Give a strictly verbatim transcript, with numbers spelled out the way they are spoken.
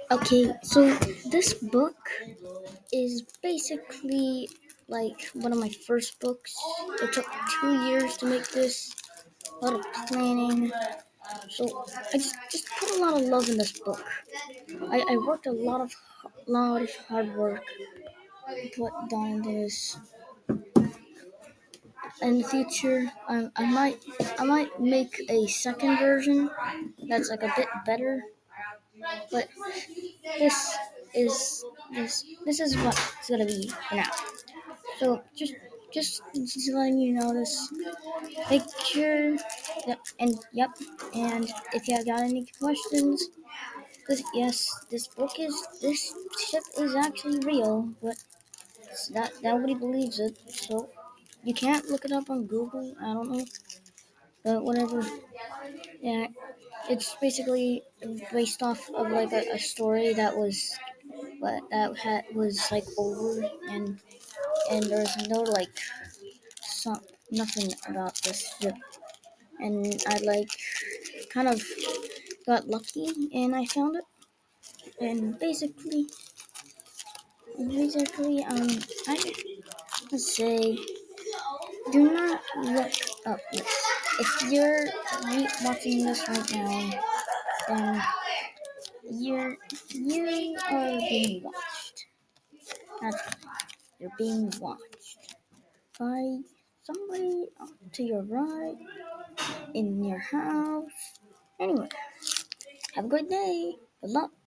Okay, so this book is basically like one of my first books. It took two years to make this, a lot of planning. So I just, just put a lot of love in this book. I, I worked a lot of lot of hard work put down into this. In the future, I, I might I might make a second version that's like a bit better. But this is this this is what it's gonna be for now. So just just just letting you know this. Make sure that and yep. And if you have got any questions, this yes, this book is this ship is actually real, but that nobody believes it. So you can't look it up on Google. I don't know, but whatever. Yeah, it's basically based off of like a, a story that was, but that had was like over and and there's no like some nothing about this ship. And I like kind of got lucky and I found it. And basically, basically, um, I would say do not look up this. If you're re- watching this right now, then you're you are being watched. That's right. You're being watched by somebody to your right in your house. Anyway, have a good day. Good luck.